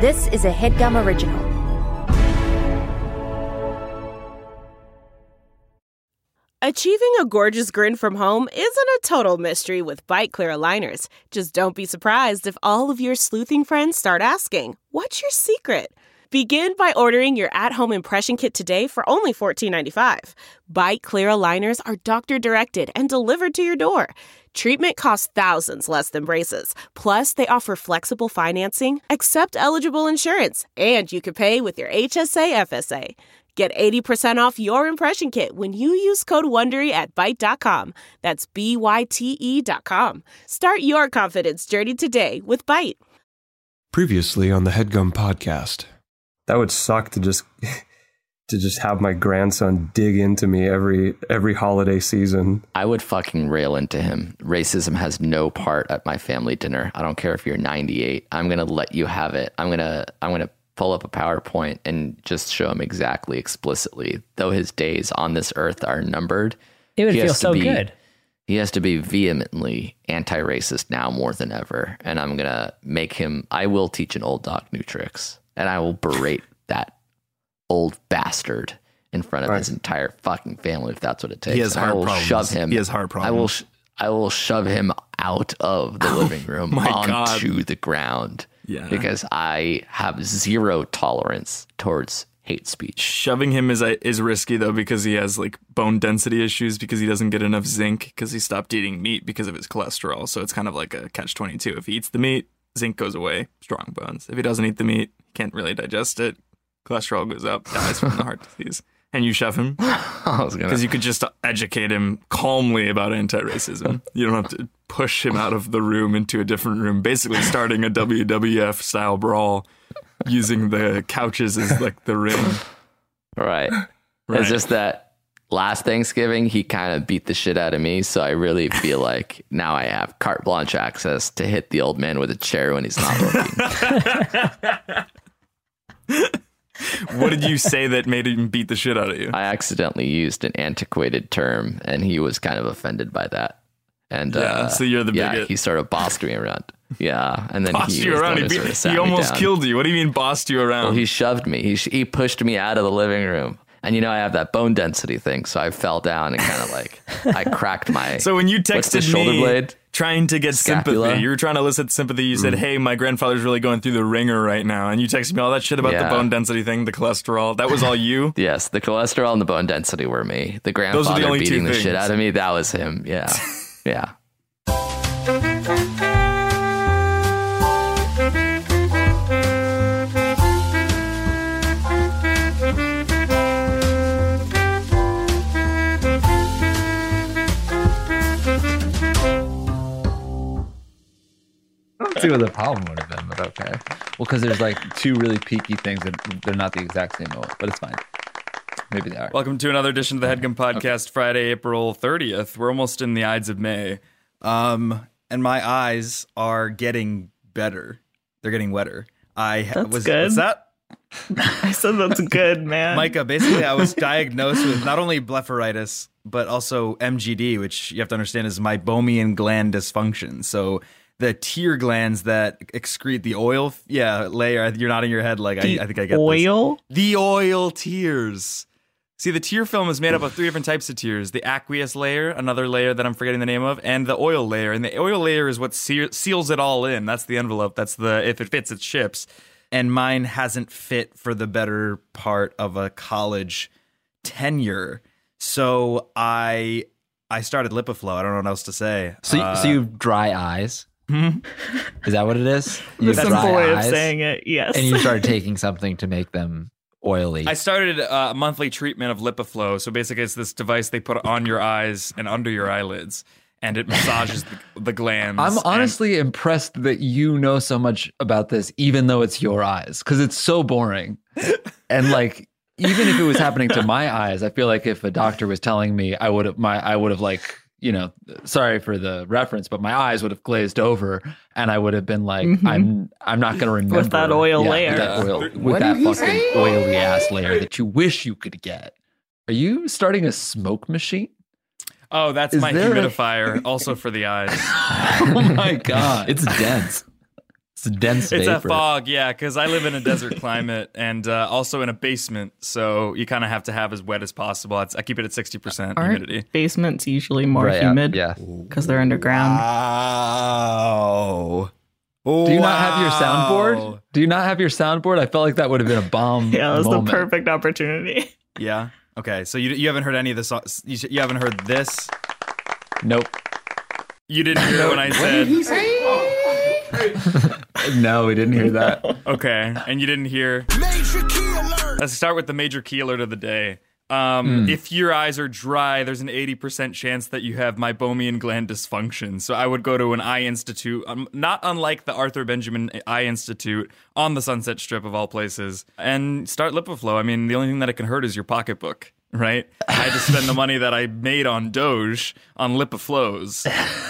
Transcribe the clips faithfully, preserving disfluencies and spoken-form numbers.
This is a HeadGum original. Achieving a gorgeous grin from home isn't a total mystery with Byte Clear aligners. Just don't be surprised if all of your sleuthing friends start asking, "What's your secret?" Begin by ordering your at-home impression kit today for only fourteen ninety-five. Byte Clear aligners are doctor-directed and delivered to your door. Treatment costs thousands less than braces. Plus, they offer flexible financing, accept eligible insurance, and you can pay with your H S A F S A. Get eighty percent off your impression kit when you use code WONDERY at byte dot com. That's B Y T E dot com. Start your confidence journey today with Byte. Previously on the HeadGum podcast. That would suck to just to just have my grandson dig into me every every holiday season. I would fucking rail into him. Racism has no part at my family dinner. I don't care if you're ninety-eight. I'm gonna let you have it. I'm gonna I'm gonna pull up a PowerPoint and just show him exactly, explicitly. Though his days on this earth are numbered, it would feel so be, good. He has to be vehemently anti-racist now more than ever. And I'm gonna make him. I will teach an old dog new tricks. And I will berate that old bastard in front of right. his entire fucking family if that's what it takes. He has heart I will problems. shove him. He has heart problems. I will. Sh- I will shove him out of the oh, living room onto God. the ground. Yeah. Because I have zero tolerance towards hate speech. Shoving him is is risky though because he has like bone density issues because he doesn't get enough zinc because he stopped eating meat because of his cholesterol. So it's kind of like a catch twenty-two. If he eats the meat, zinc goes away, strong bones. If he doesn't eat the meat, can't really digest it, cholesterol goes up, dies from the heart disease. And you shove him because gonna... you could just educate him calmly about anti-racism. You don't have to push him out of the room into a different room, basically starting a W W F style brawl using the couches as like the ring. Right. right. It's just that last Thanksgiving, he kind of beat the shit out of me. So I really feel like now I have carte blanche access to hit the old man with a chair when he's not looking. What did you say that made him beat the shit out of you? I accidentally used an antiquated term, and he was kind of offended by that. And yeah, uh, so you're the yeah, bigot. he sort of bossed me around. Yeah, and then bossed he you around. He, sort of sat he almost me killed you. What do you mean bossed you around? Well, he shoved me. He he pushed me out of the living room. And you know, I have that bone density thing, so I fell down and kind of like I cracked my. So when you texted shoulder me blade? trying to get Scapula? sympathy, you were trying to elicit sympathy. You said, mm. "Hey, my grandfather's really going through the ringer right now," and you texted me all that shit about yeah. the bone density thing, the cholesterol. That was all you. Yes, the cholesterol and the bone density were me. The grandfather the beating the things. shit out of me, that was him. Yeah, yeah. See what the problem would have been, but okay. Well, because there's like two really peaky things that they're not the exact same moment, but it's fine. Maybe they are. Welcome to another edition of the HeadGum Podcast, okay. Friday, April thirtieth. We're almost in the Ides of May. Um, and my eyes are getting better. They're getting wetter. I That's was good. What's that? I said that's good, man. Micah, basically I was diagnosed with not only blepharitis, but also M G D, which you have to understand is meibomian gland dysfunction. So the tear glands that excrete the oil, yeah, layer. You're nodding your head like I, I think I get oil? this. The oil tears. See, the tear film is made up of three different types of tears. The aqueous layer, another layer that I'm forgetting the name of, and the oil layer. And the oil layer is what se- seals it all in. That's the envelope. That's the, if it fits, it ships. And mine hasn't fit for the better part of a college tenure. So I I started LipiFlow. I don't know what else to say. So, uh, so you have dry eyes? Hmm? Is that what it is? You the have simple dry way eyes, of saying it, yes. And you started taking something to make them oily. I started a monthly treatment of LipiFlow. So basically it's this device they put on your eyes and under your eyelids, and it massages the, the glands. I'm honestly and- impressed that you know so much about this, even though it's your eyes, because it's so boring. And like, even if it was happening to my eyes, I feel like if a doctor was telling me, I would have my I would have like, you know, sorry for the reference, but my eyes would have glazed over, and I would have been like, mm-hmm. I'm I'm not going to remember with that oil yeah, layer, with that, oil, with that fucking oily ass layer that you wish you could get. Are you starting a smoke machine? Oh, that's Is my there humidifier, a... also for the eyes. Oh my god, it's dense. It's a dense It's vapor. a fog, yeah, because I live in a desert climate and uh, also in a basement, so you kind of have to have as wet as possible. It's, I keep it at sixty percent humidity. Aren't basements usually more Right, yeah, humid? yeah. Because they're underground. Wow. Do you not have your soundboard? Do you not have your soundboard? I felt like that would have been a bomb. Yeah, it was moment. the perfect opportunity. Yeah. Okay. So you you haven't heard any of the songs. You, you haven't heard this. Nope. You didn't hear it when I said. No, we didn't hear that. Okay, and you didn't hear. Major key alert. Let's start with the major key alert of the day. Um, Mm. If your eyes are dry, there's an eighty percent chance that you have meibomian gland dysfunction. So I would go to an eye institute, um, not unlike the Arthur Benjamin Eye Institute on the Sunset Strip of all places, and start LipiFlow. I mean, the only thing that it can hurt is your pocketbook, right? I had to spend the money that I made on Doge on LipiFlows.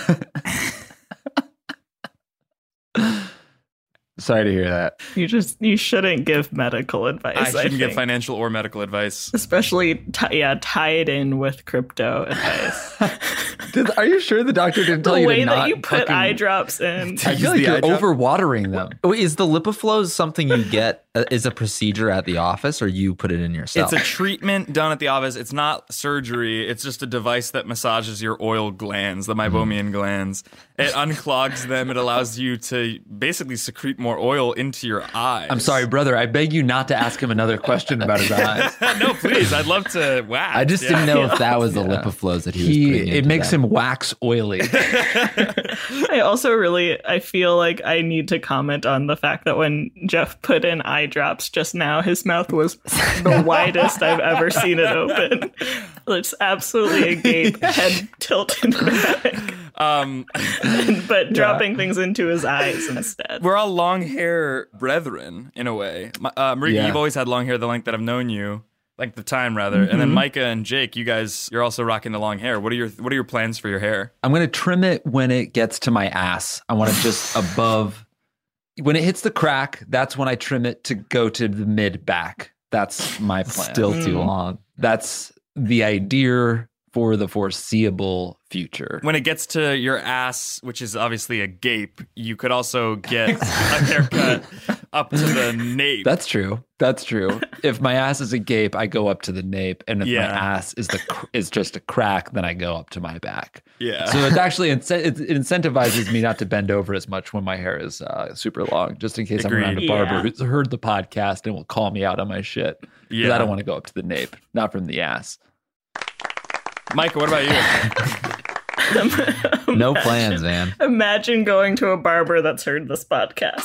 Sorry to hear that. You just you shouldn't give medical advice. I shouldn't I give think. financial or medical advice. Especially t- yeah, tied in with crypto advice. Did, are you sure the doctor didn't tell The you way to that not you put fucking- eye drops in. I feel like the you're eye drop? overwatering them. Wait, is the LipiFlow something you get? Uh, is a procedure at the office, or you put it in yourself? It's a treatment done at the office. It's not surgery. It's just a device that massages your oil glands, the meibomian glands. It unclogs them. It allows you to basically secrete more oil into your eyes. I'm sorry, brother. I beg you not to ask him another question about his eyes. No, please. I'd love to wax. I just Yeah. didn't know if that was the LipiFlows that he, was He, putting into it makes that. him wax oily. I also really I feel like I need to comment on the fact that when Jeff put in eye drops just now, his mouth was the widest I've ever seen it open. It's absolutely agape, head tilted back, Um, but dropping things into his eyes instead. we're all long hair brethren in a way. My- Uh, Marika, Yeah. you've always had long hair the length that I've known you. Length of time, rather. And then Micah and Jake, you guys, you're also rocking the long hair. What are your What are your plans for your hair? I'm going to trim it when it gets to my ass. I want it just above. When it hits the crack, that's when I trim it to go to the mid back. That's my plan. Still too long. That's the idea for the foreseeable future. When it gets to your ass, which is obviously a gape, you could also get a haircut up to the nape. That's true. That's true. If my ass is a gape, I go up to the nape, and if Yeah. my ass is the cr- is just a crack, then I go up to my back. Yeah. So it's actually ince- it it incentivizes me not to bend over as much when my hair is uh, super long, just in case I'm around a Agreed. barber Yeah. who's heard the podcast and will call me out on my shit. Because Yeah. I don't want to go up to the nape, not from the ass. Micah, what about you? No plans, man. Imagine going to a barber that's heard this podcast.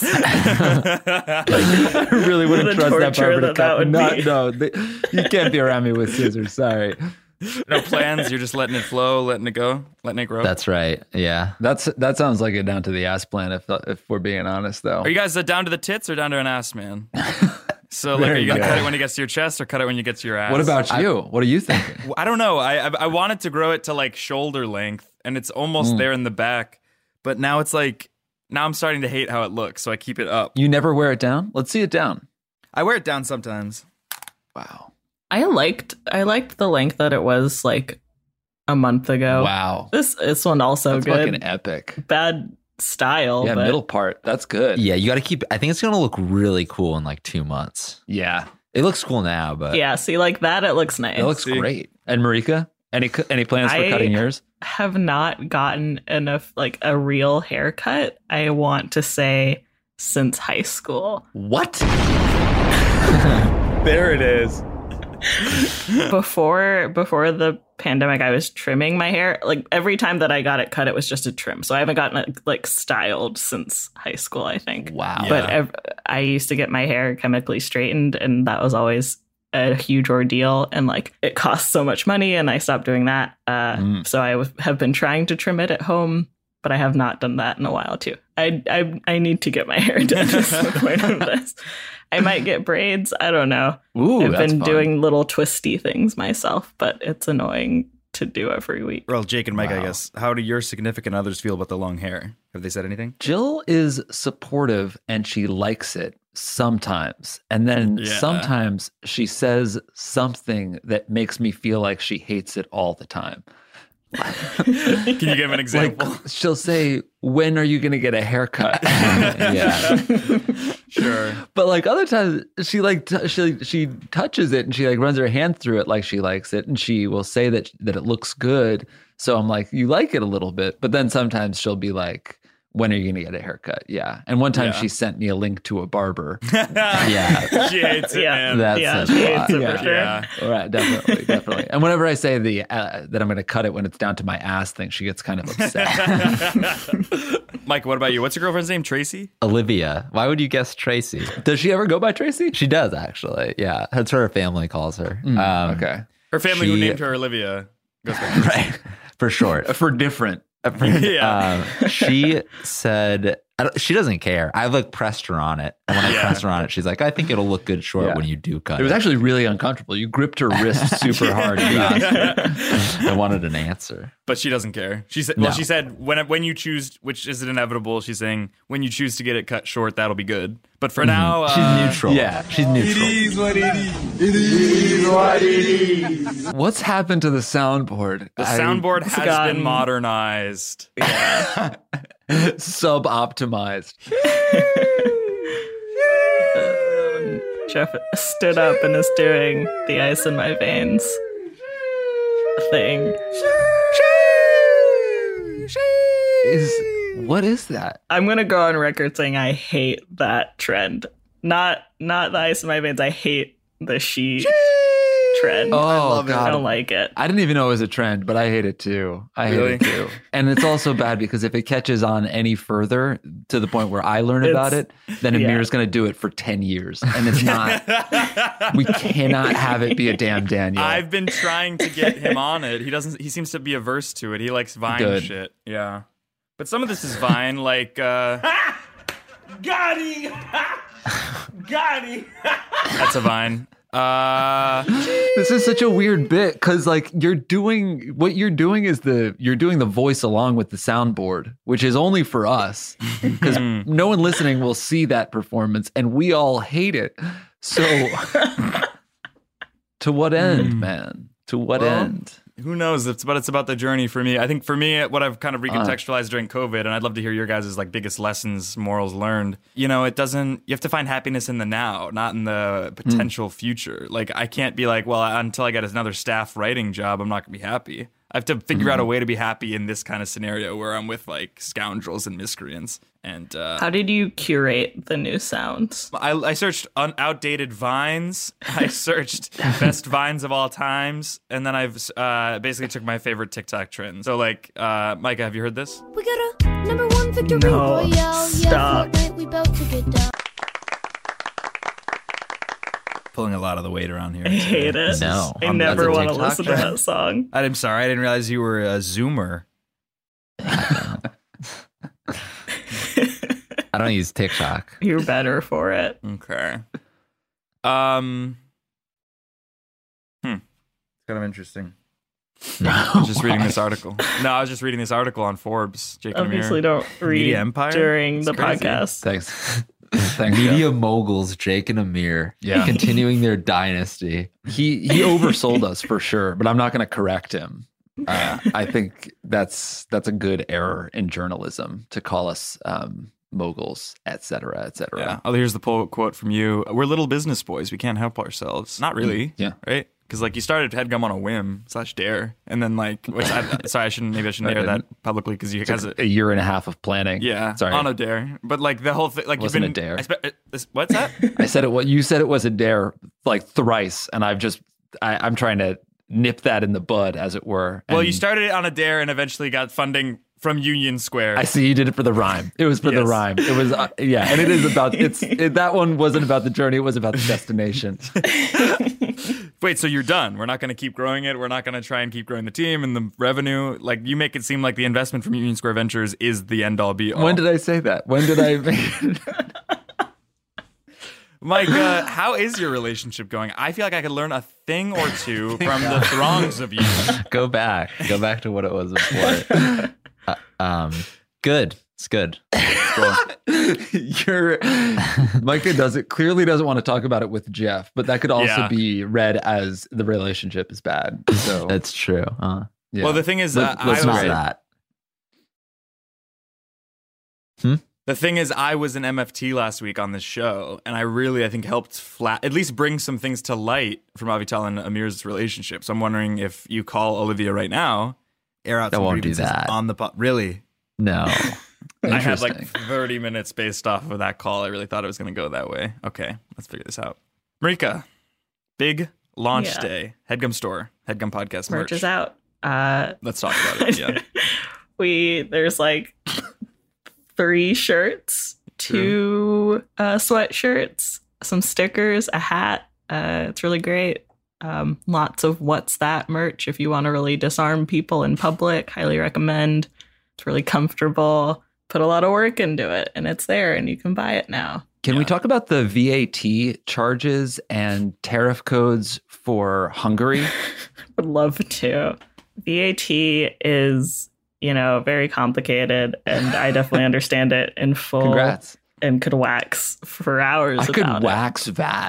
I really wouldn't The trust that torture barber to that cut. that would no, be. no, they, you can't be around me with scissors. Sorry. No plans. You're just letting it flow, letting it go, letting it grow. That's right. Yeah. That's that sounds like a down to the ass plan. If if we're being honest, though. Are you guys uh, down to the tits or down to an ass, man? So, like, are Very you gonna good. cut it when it gets to your chest, or cut it when you get to your ass? What about you? What are you thinking? I don't know. I, I I wanted to grow it to like shoulder length, and it's almost Mm. there in the back, but now it's like now I'm starting to hate how it looks, so I keep it up. You never wear it down? Let's see it down. I wear it down sometimes. Wow. I liked I liked the length that it was like a month ago. Wow. This this one also That's good. fucking epic. Bad style, Yeah, but middle part. That's good. Yeah, you got to keep. I think it's going to look really cool in like two months. Yeah. It looks cool now, but yeah, see, like that, it looks nice. It looks See? great. And Marika, any cu- any plans for I- cutting yours? Have not gotten enough like a real haircut. I want to say since high school. What? There it is. before before the pandemic, I was trimming my hair. Like every time that I got it cut, it was just a trim. So I haven't gotten it like styled since high school, I think. Wow. Yeah. But ev- I used to get my hair chemically straightened, and that was always a huge ordeal. And like it costs so much money, and I stopped doing that. Uh, Mm. So I w- have been trying to trim it at home, but I have not done that in a while too. I I, I need to get my hair done. Is the point of this. I might get braids. I don't know. Ooh, I've that's been fun. doing little twisty things myself, but it's annoying to do every week. Well, Jake and Mike, I Wow. guess. How do your significant others feel about the long hair? Have they said anything? Jill is supportive and she likes it sometimes. And then Yeah. sometimes she says something that makes me feel like she hates it all the time. Can you give an example? Like she'll say, "When are you going to get a haircut?" Yeah. Sure. But like other times, she like t- she she touches it and she like runs her hand through it like she likes it, and she will say that that it looks good. So I'm like, you like it a little bit, but then sometimes she'll be like, "When are you going to get a haircut?" Yeah. And one time Yeah. she sent me a link to a barber. Yeah. She hates it, Yeah. man. That's yeah, a she lot. hates it Yeah. for sure. Yeah. Right, definitely, definitely. And whenever I say the uh, that I'm going to cut it when it's down to my ass thing, she gets kind of upset. Mike, what about you? What's your girlfriend's name? Tracy? Olivia. Why would you guess Tracy? Does she ever go by Tracy? She does, actually. Yeah. That's what her family calls her. um, Okay, Her family who She- named her Olivia goes by Tracy. Right. For short. for different. Yeah. Um, she said, I don't, she doesn't care. I like pressed her on it. And when I Yeah. pressed her on it, she's like, I think it'll look good short Yeah. when you do cut It was it. actually really uncomfortable. You gripped her wrist super hard. You asked her. I wanted an answer. But she doesn't care. She said, "Well, No. she said when when you choose, which is inevitable. She's saying when you choose to get it cut short, that'll be good. But for now, uh, She's neutral. yeah. She's neutral. What's happened to the soundboard? the I- soundboard has gotten- been modernized. sub-optimized. Jeff stood up and is doing the ice in my veins thing. Is what is that? I'm gonna go on record saying I hate that trend. Not not the ice in my veins. I hate the she trend. Oh I God, don't like it. I didn't even know it was a trend, but I hate it too. I hate Really? it too. And it's also bad because if it catches on any further to the point where I learn about it, It's- then yeah. Amir's going to do it for ten years. And it's not, we cannot have it be a damn Daniel. I've been trying to get him on it. He doesn't. He seems to be averse to it. He likes Vine Good. shit. Yeah, but some of this is Vine, like. Uh, Got him! Got him! That's a Vine. Uh, This is such a weird bit because like you're doing, what you're doing is the, you're doing the voice along with the soundboard, which is only for us because no one listening will see that performance and we all hate it. So to what end, man? To what Well, end? who knows? It's but it's about the journey for me. I think for me, what I've kind of recontextualized during COVID, and I'd love to hear your guys' like biggest lessons, morals learned. You know, it doesn't. You have to find happiness in the now, not in the potential future. Like I can't be like, well, until I get another staff writing job, I'm not gonna be happy. I have to figure out a way to be happy in this kind of scenario where I'm with like scoundrels and miscreants. And uh, How did you curate the new sounds? I, I searched un- outdated vines. I searched best vines of all times, and then I've uh, basically took my favorite TikTok trends. So, like, uh, Micah, have you heard this? We got a number one victory No, royale. stop. Yeah, Fortnite, we about to get down. Pulling a lot of the weight around here. I hate it. No. I Um, never that's a want to TikTok listen to trend? that song. I'm sorry, I didn't realize you were a Zoomer. I don't use TikTok. You're better for it. Okay. Um. Hmm. It's kind of interesting. I was just reading this article. No, I was just reading this article on Forbes. Jake and Obviously, Amir. don't read Media Empire? during It's the crazy. podcast. Thanks. Thanks. Media moguls Jake and Amir, Yeah. continuing their dynasty. He he oversold us for sure, but I'm not going to correct him. Uh, I think that's that's a good error in journalism to call us um, moguls, et cetera, et cetera. Yeah. Oh, here's the poll quote from you. We're little business boys. We can't help ourselves. Not really. Yeah. Right? Because like you started HeadGum on a whim slash dare, and then like, which I, sorry, I shouldn't. Maybe I shouldn't I air that didn't. publicly because you It guys. took a year and a half of planning. Yeah, Sorry. on a dare. But like the whole thing, like Wasn't you've a been dare. I spe- uh, this- what's that? I said it. What you said it was a dare like thrice, and I've just I, I'm trying to nip that in the bud, as it were. Well, And you started it on a dare and eventually got funding from Union Square. I see you did it for the rhyme. It was for the Yes. rhyme. It was uh, yeah, and it is about it's it, that one wasn't about the journey. It was about the destination. Wait, so you're done? We're not going to keep growing it. We're not going to try and keep growing the team and the revenue. Like you make it seem like the investment from Union Square Ventures is the end all be all. When did I say that? When did I? Make Mike, uh, how is your relationship going? I feel like I could learn a thing or two from the throngs of you. Go back. Go back to what it was before. uh, um, good. It's good. You're Micah doesn't clearly doesn't want to talk about it with Jeff, but that could also Yeah. be read as the relationship is bad. So That's true. Uh, Yeah. Well, the thing is, Let- uh, let's I Not was, great. that. Hmm? the thing is, I was an M F T last week on this show, and I really, I think, helped flat, at least bring some things to light from Avital and Amir's relationship. So I'm wondering if you call Olivia right now. Air out I some won't do grievances that. on the po- really. No. I had like Interesting. thirty minutes based off of that call. I really thought it was going to go that way. Okay, let's figure this out. Marika, big launch Yeah. day. Headgum store, Headgum podcast merch. Merch is out. Uh, Let's talk about it. Yeah. we there's like three shirts, two uh, sweatshirts, some stickers, a hat. Uh, it's really great. Um, lots of what's that merch if you want to really disarm people in public. Highly recommend. It's really comfortable. Put a lot of work into it, and it's there, and you can buy it now. Can we talk about the V A T charges and tariff codes for Hungary? Would love to. V A T is, you know, very complicated, and I definitely understand it in full. Congrats. And could wax for hours. I could about wax that.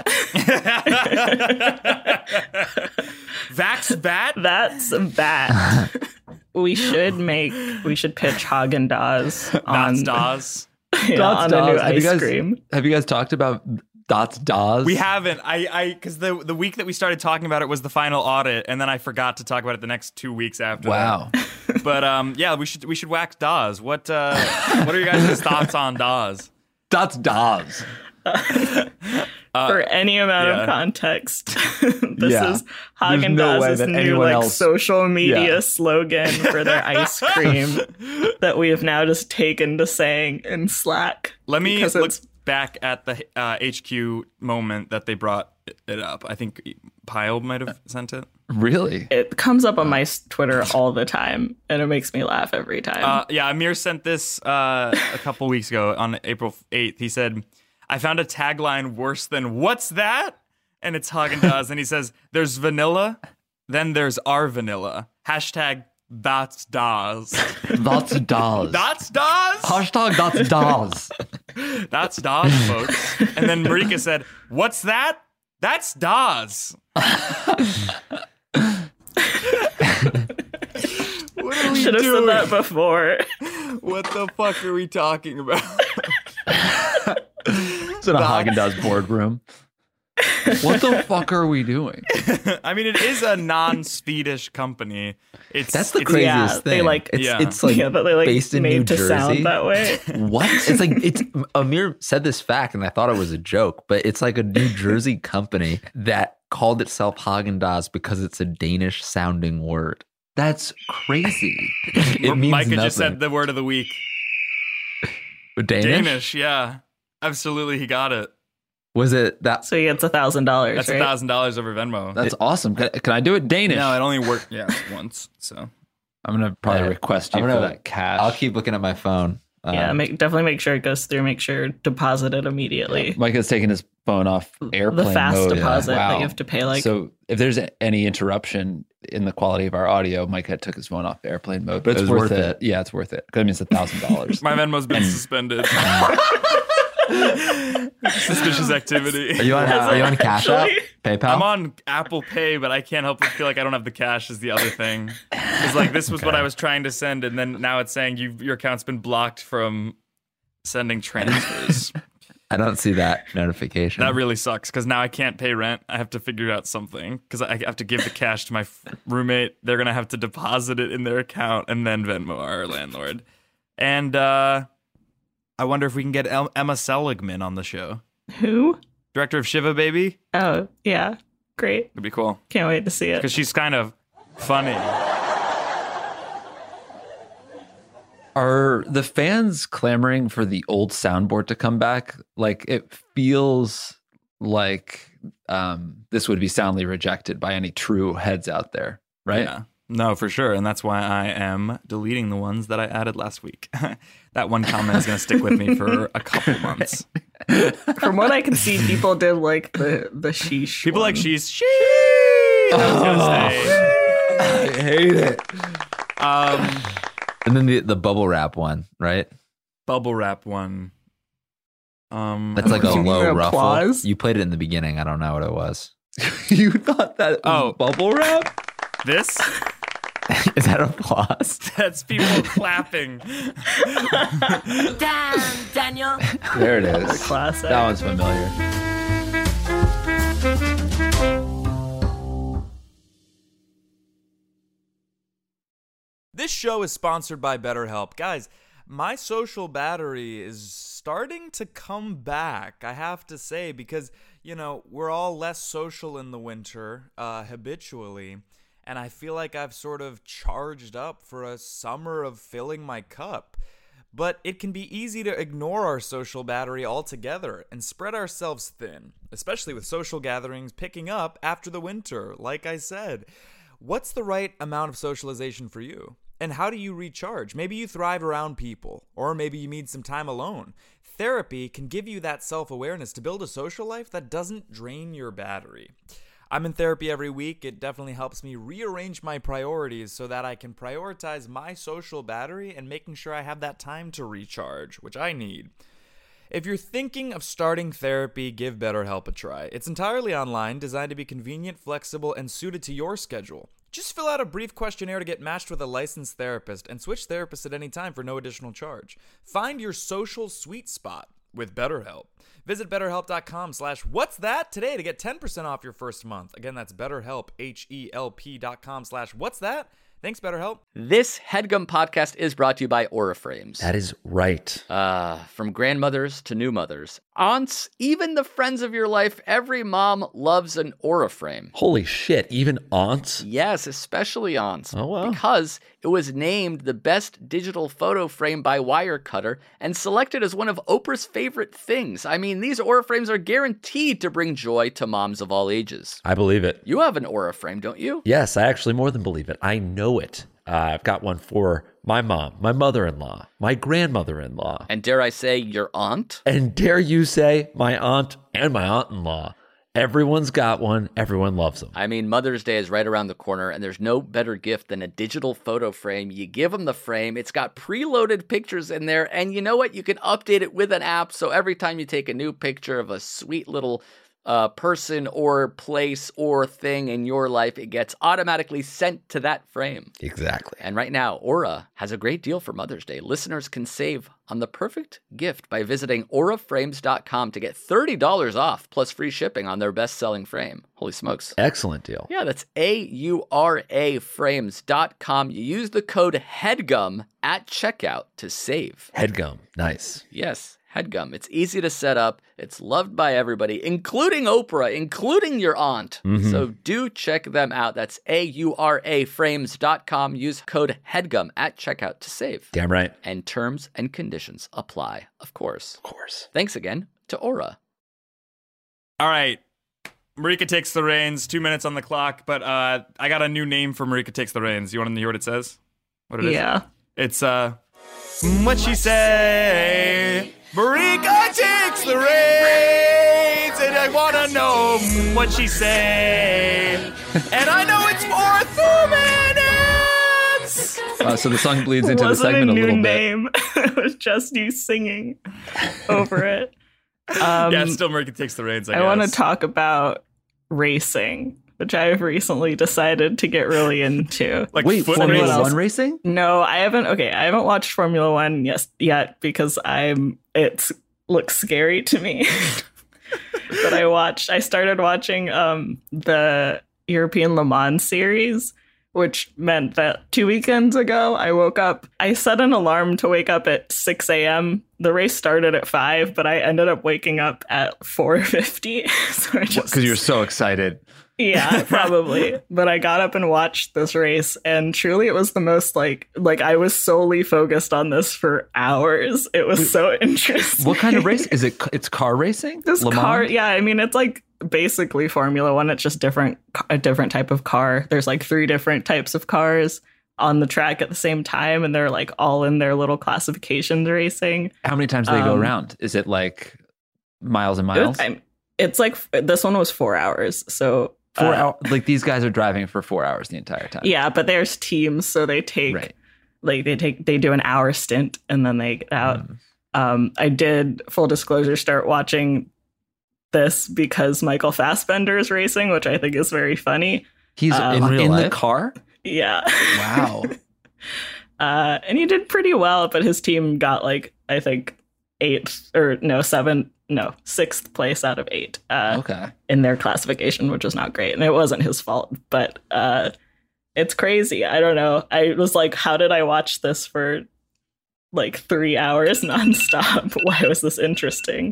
Vax Bat? That's bad. We should make, we should pitch Haagen Dazs on, That's Daz. yeah, Dots on a new Daz. Have you ice guys- cream. Have you guys talked about Dots Daz? We haven't. I, I, because the the week that we started talking about it was the final audit, and then I forgot to talk about it the next two weeks after. Wow. That. But um, yeah, we should we should wax Daz. What uh, what are your guys' thoughts on Daz? Dots Daz. For any amount yeah. of context, this Yeah. is There's Haagen no way Dazs' that new anyone like else- social media Yeah. slogan for their ice cream that we have now just taken to saying in Slack. Let me because look it's back at the uh, H Q moment that they brought it up. I think Pyle might have sent it. Really? it comes up on my s- Twitter all the time, and it makes me laugh every time. Uh, yeah, Amir sent this uh, a couple weeks ago on April eighth. He said, I found a tagline worse than "What's that?" And it's Haagen-Dazs. And he says, there's vanilla, then there's our vanilla. Hashtag that's Daz. Dots Daz. That's Daz? Hashtag Dots Daz. That's Daz, folks. And then Marika said, what's that? That's Daz. What are we Should have said doing? that before. What the fuck are we talking about? It's in a Haagen Dazs boardroom. What the fuck are we doing? I mean, it is a non-Swedish company. It's That's the it's- craziest yeah, thing. they, like- it's, Yeah. it's like yeah, but they like based in made New to Jersey. sound that way. What? It's like it's Amir said this fact, and I thought it was a joke, but it's like a New Jersey company that called itself Haagen Dazs because it's a Danish sounding word. That's crazy. It means Micah nothing. just said the word of the week. Danish? Danish, yeah. Absolutely, he got it. Was it that? So he gets a thousand dollars. That's a right? thousand dollars over Venmo. That's awesome. Can, can I do it Danish? No, it only worked yeah once. So I'm gonna probably Yeah. request you I'm for gonna- that cash. I'll keep looking at my phone. Yeah, Um, make, definitely make sure it goes through. Make sure deposit it immediately. Micah's taking his phone off airplane the fast mode. deposit Wow. that you have to pay. Like, So if there's a- any interruption in the quality of our audio, Micah took his phone off airplane mode, but it's It was worth, worth it. it. Yeah, it's worth it. Because it means a thousand dollars. my Venmo's been suspended. Suspicious activity. Are you on? Are you on Cash App? Actually, PayPal? I'm on Apple Pay, but I can't help but feel like I don't have the cash is the other thing. It's like this was what I was trying to send, and then now it's saying you your account's been blocked from sending transfers. I don't see that notification. That really sucks because now I can't pay rent. I have to figure out something because I have to give the cash to my f- roommate. They're gonna have to deposit it in their account and then Venmo our landlord. And uh, I wonder if we can get El- Emma Seligman on the show, who? director of Shiva Baby. Oh, yeah. Great. It'd be cool Can't wait to see it. because she's kind of funny. Are the fans clamoring for the old soundboard to come back? Like, it feels like um, this would be soundly rejected by any true heads out there, right? Yeah. No, for sure. And that's why I am deleting the ones that I added last week. That one comment is going to stick with me for a couple months. From what I can see, people did like the the sheesh. People one. like she's she. That's going to stay. I hate it. Um, and then the the bubble wrap one, right? bubble wrap one. Um, That's like a You low need ruffle. applause? You played it in the beginning. I don't know what it was. You thought that was Oh. bubble wrap? this. Is that applause? That's people clapping. Damn, Daniel. There it is. Classic. That one's familiar. This show is sponsored by BetterHelp. Guys, my social battery is starting to come back, I have to say, because, you know, we're all less social in the winter, uh, habitually, and I feel like I've sort of charged up for a summer of filling my cup. But it can be easy to ignore our social battery altogether and spread ourselves thin, especially with social gatherings picking up after the winter, like I said. What's the right amount of socialization for you? And how do you recharge? Maybe you thrive around people, or maybe you need some time alone. Therapy can give you that self-awareness to build a social life that doesn't drain your battery. I'm in therapy every week. It definitely helps me rearrange my priorities so that I can prioritize my social battery and making sure I have that time to recharge, which I need. If you're thinking of starting therapy, give BetterHelp a try. It's entirely online, designed to be convenient, flexible, and suited to your schedule. Just fill out a brief questionnaire to get matched with a licensed therapist and switch therapists at any time for no additional charge. Find your social sweet spot with BetterHelp. Visit betterhelp.com slash what's that today to get ten percent off your first month. Again, that's betterhelp, H-E-L-P dot com slash what's that. Thanks, BetterHelp. This HeadGum podcast is brought to you by Aura Frames. That is right. Uh, from grandmothers to new mothers, aunts, even the friends of your life, every mom loves an Aura Frame. Holy shit, even aunts? Yes, especially aunts. Oh, wow. Because it was named the best digital photo frame by Wirecutter and selected as one of Oprah's favorite things. I mean, these Aura Frames are guaranteed to bring joy to moms of all ages. I believe it. You have an Aura Frame, don't you? Yes, I actually more than believe it. I know it. Uh, I've got one for my mom, my mother-in-law, my grandmother-in-law. And dare I say, your aunt? And dare you say, my aunt and my aunt-in-law. Everyone's got one. Everyone loves them. I mean, Mother's Day is right around the corner, and there's no better gift than a digital photo frame. You give them the frame. It's got preloaded pictures in there, and you know what? You can update it with an app, so every time you take a new picture of a sweet little uh, person or place or thing in your life, it gets automatically sent to that frame. Exactly. And right now, Aura has a great deal for Mother's Day. Listeners can save on the perfect gift by visiting aura frames dot com to get thirty dollars off plus free shipping on their best-selling frame. Holy smokes. Excellent deal. Yeah, that's A U R A frames dot com. You use the code HEADGUM at checkout to save. HeadGum. Nice. Yes, HeadGum. It's easy to set up. It's loved by everybody, including Oprah, including your aunt. Mm-hmm. So do check them out. That's A U R A frames dot com. Use code HEADGUM at checkout to save. Damn right. And terms and conditions apply, of course. Of course. Thanks again to Aura. All right. Marika takes the reins. Two minutes on the clock, but uh, I got a new name for Marika takes the reins. You want to hear what it says? What it is? Yeah. It's uh, what she say. Marika takes the reins, and I want to know what she say. And I know it's for two minutes. Uh, so the song bleeds into It the wasn't segment a a new little bit. name. It was just you singing over it. Um, yeah, still Marika takes the reins, I, I guess. want to talk about racing, which I have recently decided to get really into. Like Wait, foot Formula races? One racing? No, I haven't. Okay, I haven't watched Formula One yes, yet because I'm. It looks scary to me. But I watched. I started watching um, the European Le Mans series, which meant that two weekends ago I woke up. I set an alarm to wake up at six a.m. The race started at five, but I ended up waking up at four fifty. So I just Because you're so excited. Yeah, probably. But I got up and watched this race, and truly it was the most like like I was solely focused on this for hours. It was so interesting. What kind of race is it? It's car racing. This Le Mans? car, yeah, I mean it's like basically Formula One. It's just different, a different type of car. There's like three different types of cars on the track at the same time, and they're like all in their little classifications racing. How many times do they go Um, around? Is it like miles and miles? I'm- It's like this one was four hours, so. Four uh, hours. Like these guys are driving for four hours the entire time. Yeah, but there's teams, so they take Right. like they take they do an hour stint and then they get out. Mm. Um, I did, full disclosure, start watching this because Michael Fassbender is racing, which I think is very funny. He's Um, in, in in the life? car. Yeah. Wow. uh, and he did pretty well, but his team got like, I think, eighth or no, seven, no, sixth place out of eight uh, Okay. in their classification, which was not great. And it wasn't his fault, but uh, it's crazy. I don't know. I was like, how did I watch this for like three hours nonstop? Why was this interesting?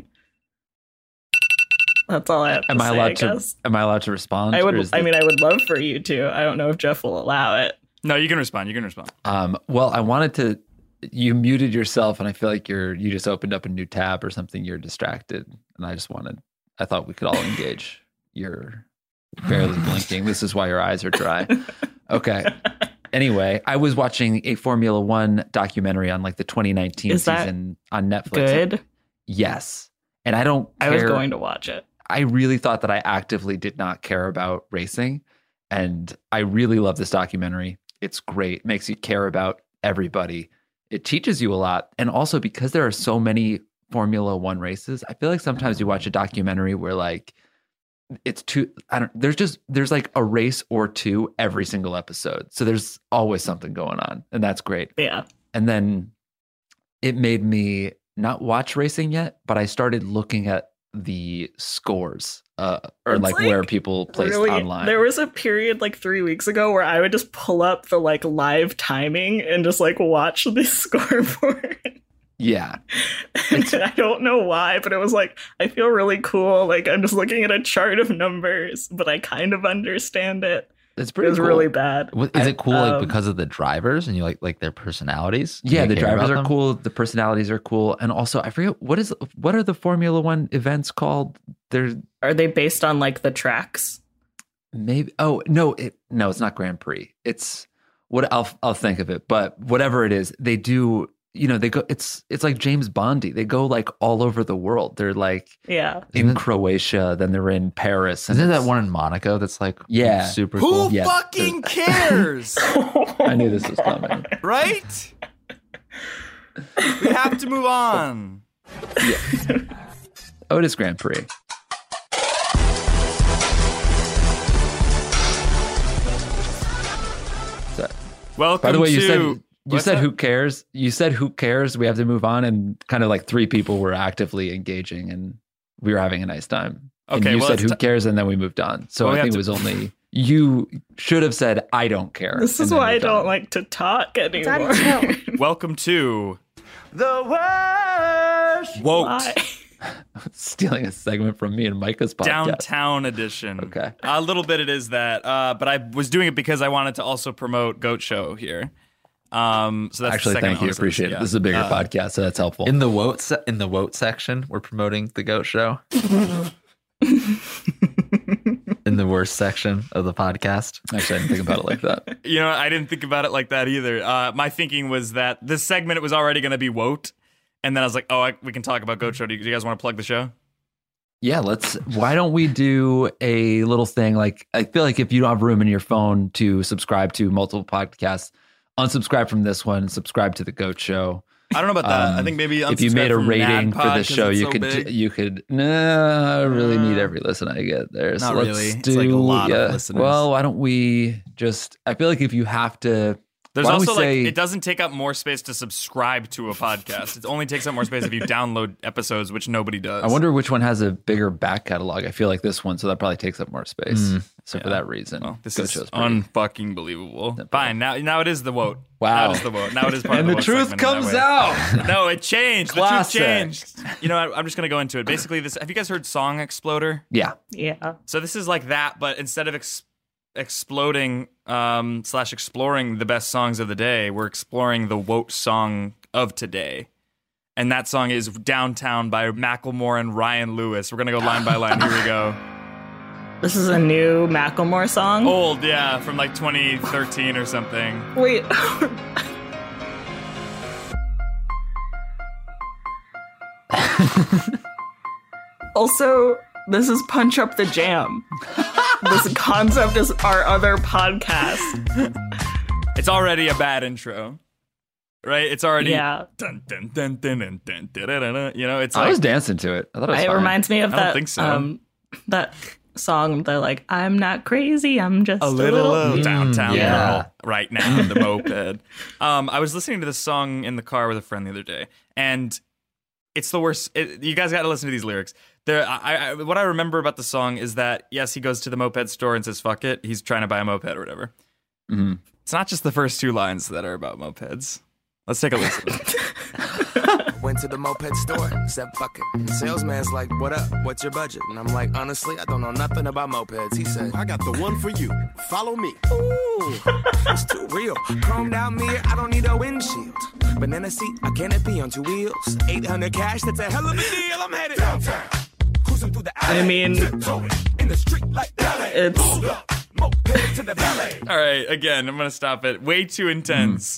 That's all I have to Am I say, allowed I to? guess. Am I allowed to respond? I or would. is I the- mean, I would love for you to. I don't know if Jeff will allow it. No, you can respond. You can respond. Um, well, I wanted to. You muted yourself, and I feel like you're. You just opened up a new tab or something. You're distracted, and I just wanted. I thought we could all engage. You're barely blinking. This is why your eyes are dry. Okay. Anyway, I was watching a Formula One documentary on like the twenty nineteen Is that season on Netflix. Good. Yes, and I don't. I was care- going to watch it. I really thought that I actively did not care about racing. And I really love this documentary. It's great. It makes you care about everybody. It teaches you a lot. And also because there are so many Formula One races, I feel like sometimes you watch a documentary where like it's too, I don't, there's just, there's like a race or two every single episode. So there's always something going on. And that's great. Yeah. And then it made me not watch racing yet, but I started looking at the scores uh, or It's like, like where people placed Really, online. there was a period like three weeks ago where I would just pull up the like live timing and just like watch the scoreboard. Yeah. And I don't know why, but it was like, I feel really cool. Like I'm just looking at a chart of numbers, but I kind of understand it. It's It pretty was cool. really bad. What- Is it cool like Um, because of the drivers and you like like their personalities? Do Yeah, you the care drivers about are them? cool. The personalities are cool. And also, I forget what is what are the Formula One events called? There's Are they based on like the tracks? maybe oh no, it no, it's not Grand Prix. It's what I'll I'll think of it. But whatever it is, they do. You know, they go. It's it's like James Bondy. They go like all over the world. They're like Yeah. in Isn't it- Croatia, then they're in Paris. and Isn't that it's- one in Monaco that's like Yeah. super Who cool? Yeah. fucking cares? I knew this was coming. Right? We have to move on. Otis Grand Prix. So, Welcome by the way, you to, said you What's said that? who cares? You said who cares? We have to move on, and kind of like three people were actively engaging, and we were having a nice time. And Okay, you well, said it's who ti- cares, and then we moved on. So Well, we I have think to- it was only you should have said I don't care. This and is then why I moved on. don't like to talk anymore. Daddy, Welcome to The worst. Woke Why? stealing a segment from me and Micah's podcast. Downtown Edition. Okay. A little bit it is that, uh, but I was doing it because I wanted to also promote Goat Show here. Um, so that's the Actually, second thank you. element of Appreciate yeah. it. This is a bigger Uh, podcast, so that's helpful. In the Wote se- in the Wote section, we're promoting the Goat Show. In the worst section of the podcast. Actually, I didn't think about it like that. You know, I didn't think about it like that either. Uh, my thinking was that this segment was already going to be Wote. And then I was like, oh, I, we can talk about Goat Show. Do you, do you guys want to plug the show? Yeah, let's. Why don't we do a little thing? Like, I feel like if you don't have room in your phone to subscribe to multiple podcasts, unsubscribe from this one, subscribe to the Goat Show. I don't know about that. Um, I think maybe if you unsubscribe made a from rating for NADPOD the 'cause show, it's you so could big. you could. No, I really need Uh, every listen I get there. So not let's really. do. It's like a lot of yeah. listeners. Well, why don't we just? I feel like if you have to. There's why don't we also say, like, it doesn't take up more space to subscribe to a podcast. It only takes up more space if you download episodes, which nobody does. I wonder which one has a bigger back catalog. I feel like this one, so that probably takes up more space. Mm. So for Yeah. that reason, Well, this Goat is Show's pretty- unfucking believable. Fine. Now, now it is the Wote. Wow. Now it is the Wote. Now it is part and of the the, truth Wote segment in comes that way. out. No, it changed. Classic. The truth changed. You know, I, I'm just gonna go into it. Basically, this. Have you guys heard Song Exploder? Yeah. Yeah. So this is like that, but instead of ex- exploding um, slash exploring the best songs of the day, we're exploring the Wote song of today. And that song is Downtown by Macklemore and Ryan Lewis. We're going to go line by line. Here we go. This is a new Macklemore song. Old, yeah, from like twenty thirteen or something. Wait. Also, this is Punch Up the Jam. This concept is our other podcast. It's already a bad intro. Right? It's already Yeah. dun, dun, dun, dun, dun, dun, dun, dun, dun, dun. You know, it's I like was dancing to it. I thought it was It fine. reminds me of I don't that think so. um that song. They're like, I'm not crazy, I'm just A a, little, little. uh, downtown Mm, yeah. girl right now in the moped. Um, I was listening to this song in the car with a friend the other day, and it's the worst. It, you guys got to listen to these lyrics. There, I, I, what I remember about the song is that yes, he goes to the moped store and says "fuck it." He's trying to buy a moped or whatever. Mm-hmm. It's not just the first two lines that are about mopeds. Let's take a listen. Went to the moped store, said fuck it. Salesman's like, what up? What's your budget? And I'm like, honestly, I don't know nothing about mopeds. He said, I got the one for you. Follow me. Ooh, it's too real. Chromed out mirror, I don't need a windshield. Banana seat, a canopy on two wheels. eight hundred cash, that's a hell of a deal. I'm headed downtown. Cruising through the alley. I mean, in the street like ballet. it's moped to the ballet. All right, again, I'm gonna stop it. Way too intense.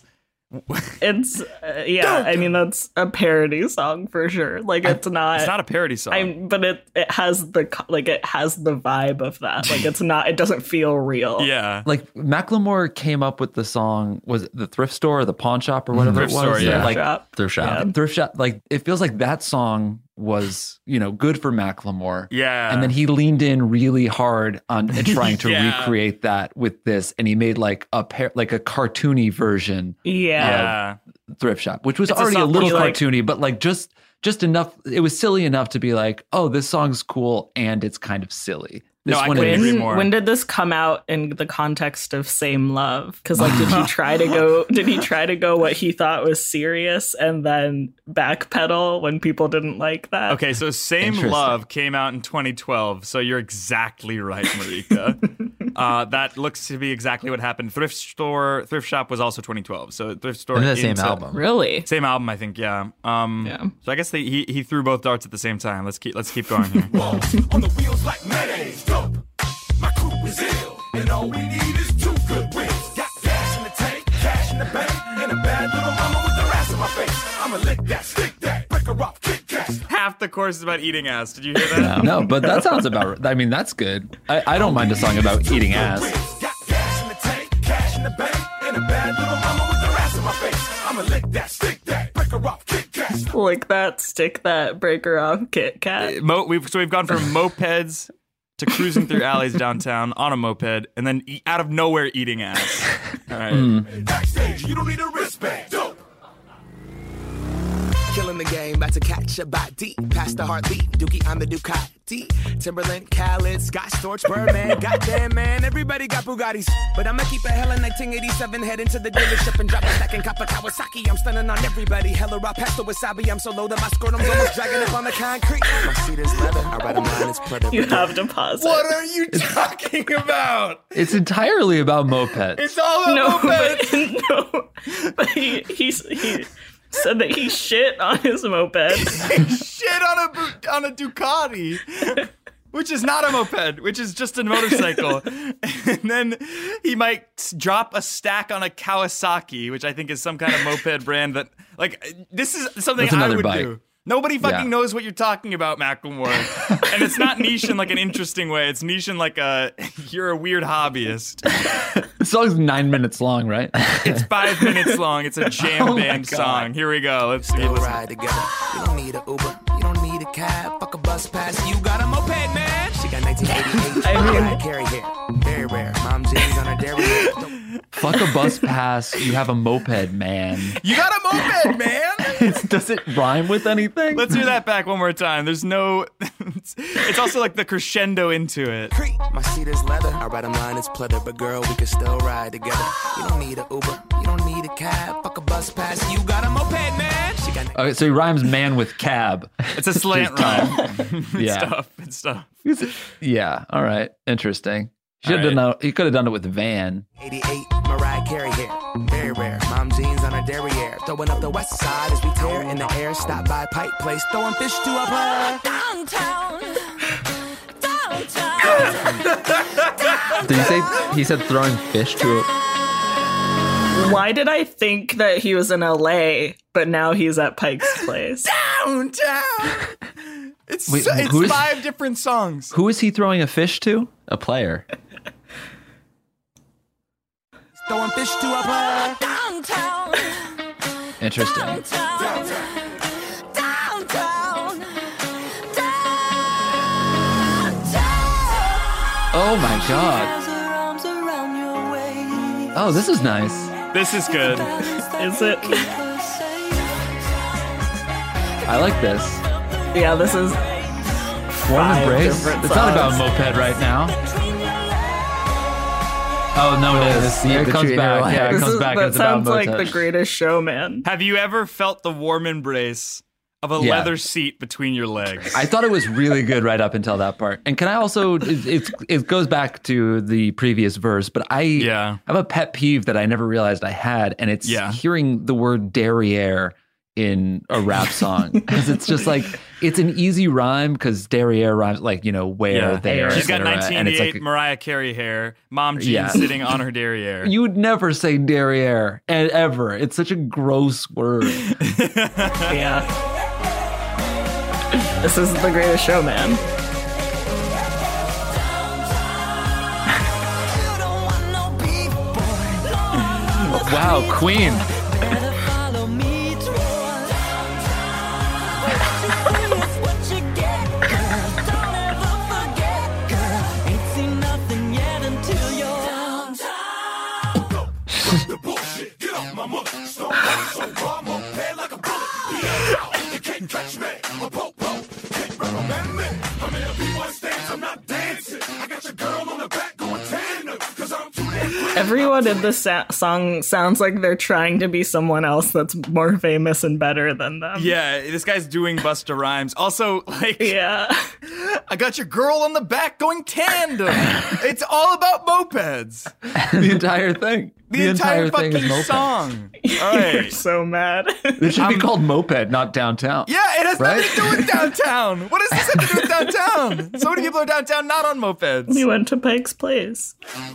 It's uh, yeah. I mean, that's a parody song for sure. Like, it's not. It's not a parody song. I, but it it has the co- like it has the vibe of that. Like, it's not. It doesn't feel real. Yeah. Like Macklemore came up with the song, was it the thrift store or the pawn shop or whatever Thrift it was? store, yeah. Like Shop. Thrift shop. Yeah. thrift shop. Like it feels like that song was, you know, good for Macklemore. Yeah. And then he leaned in really hard on and trying to Yeah. recreate that with this, and he made like a pair, like a cartoony version Yeah. yeah. of Thrift Shop, which was It's a already a, soft- little like- cartoony, but like just just enough. It was silly enough to be like, oh, this song's cool and it's kind of silly. This No, I one couldn't is- agree When, more. when did this come out in the context of Same Love? Because like, did he try to go? Did he try to go what he thought was serious and then backpedal when people didn't like that? Okay, so Same Interesting. Love came out in twenty twelve, so you're exactly right, Marika. uh, that looks to be exactly what happened. Thrift store, Thrift Shop was also twenty twelve, so Thrift Store. And the same into- album. Really? Same album, I think. Yeah. Um, Yeah. So I guess they, he he threw both darts at the same time. Let's keep let's keep going here. On the wheels like mayonnaise, dope. My crew is ill, and all we need is two good wins. Got gas in the tank, cash in the bank, and a bad little mama with her ass in my face. I'ma lick that, stick that, break her off, kick that. Half the course is about eating ass. Did you hear that? No, but that sounds about. I mean, that's good. I, I don't mind a song about eating ass. Got gas in the tank, cash in the bank, and a bad little mama with her ass in my face. I'ma lick that, stick that, break her off, kick that. Like that, stick that, breaker off, Kit Kat. Mo- we've, so we've gone from mopeds to cruising through alleys downtown on a moped, and then e- out of nowhere eating ass. All right. Backstage, you don't need a wristband. Dope. Killing the game, about to catch a body. Past the heartbeat, Dookie on the Ducati. Timberland, Khaled, Scott Storch, Birdman. Goddamn, man, everybody got Bugattis. But I'ma keep a hella nineteen eighty-seven, head into the dealership and drop a stack in Kappa Kawasaki. I'm stunning on everybody. Hella raw pasta wasabi. I'm so low that my scrotum's almost dragging up on the concrete. My seat is leather. I ride a line, it's pleather. You have to pause it. What are you talking about? It's entirely about mopeds. It's all about No, mopeds. but, no, but he, he, he said that he shit on his moped. Shit on a Bu- on a Ducati, which is not a moped, which is just a motorcycle. And then he might s- drop a stack on a Kawasaki, which I think is some kind of moped brand that, like, this is something That's I another would bike. do. Nobody fucking Yeah. knows what you're talking about, Macklemore. And it's not niche in like an interesting way. It's niche in like a, you're a weird hobbyist. The song's nine minutes long, right? It's five minutes long. It's a jam Oh my band God. song. Here we go. Let's see. Still Listen. ride together. You don't need an Uber. You don't need a cab. Fuck a bus pass. You got a moped, man. She got nineteen eighty-eight. I mean- Mariah Carey hair. Very rare. Mom jeans on her dairy. Fuck a bus pass. You have a moped, man. You got a moped, man. It's, does it rhyme with anything? Let's hear that back one more time. There's no. It's, it's also like the crescendo into it. My seat is leather. I ride a line, it's pleather. But girl, we can still ride together. You don't need an Uber. You don't need a cab. Fuck a bus pass. You got a moped, man. She got Okay, so he rhymes man with cab. It's a slant rhyme. It's Yeah. tough. It's tough. Yeah. All right. Interesting. He should All have done that. He could have done it with van. eighty-eight, Mariah Carey hair. Very rare. Mom jeans on her derriere. Throwing up the west side as we tear in the air. Stop by Pike Place. Throwing fish to a player. Downtown. Downtown. Did he say he said throwing fish to a Why did I think that he was in L A, but now he's at Pike's Place? Downtown. It's Wait, so- it's who is- five different songs. Who is he throwing a fish to? a player? Throwing fish to a player. Downtown. Interesting. Downtown. Downtown. Downtown. Oh my god. Oh, this is nice. This is good. Is it? I like this. Yeah, this is Warm five Embrace. different It's not about songs. Moped right now. Oh no, it is. the It comes Between back. Your Yeah, it This comes is- back. that It's about sounds like Moped. The Greatest Showman. Have you ever felt the warm embrace of a Yeah. leather seat between your legs? I thought it was really good right up until that part. And can I also? It, it's it goes back to the previous verse, but I Yeah. have a pet peeve that I never realized I had, and it's Yeah. hearing the word derriere in a rap song because it's just like it's an easy rhyme because derriere rhymes like you know where Yeah. there. She's got et cetera, and it's nineteen eighty-eight like Mariah Carey hair, mom jeans Yeah. sitting on her derriere. you would never say derriere e- ever. It's such a gross word. Yeah. This is The Greatest Showman. Wow, Queen. Everyone in this sa- song sounds like they're trying to be someone else that's more famous and better than them. Yeah, this guy's doing Busta Rhymes. Also, like, Yeah. I got your girl on the back going tandem. It's all about mopeds. The entire thing. The, The entire, entire thing is fucking moped. song. All You're right. so mad. It should be called Moped, not Downtown. Yeah, it has Right? nothing to do with downtown. What does this have to do with downtown? So many people are downtown not on mopeds. We went to Pike's Place.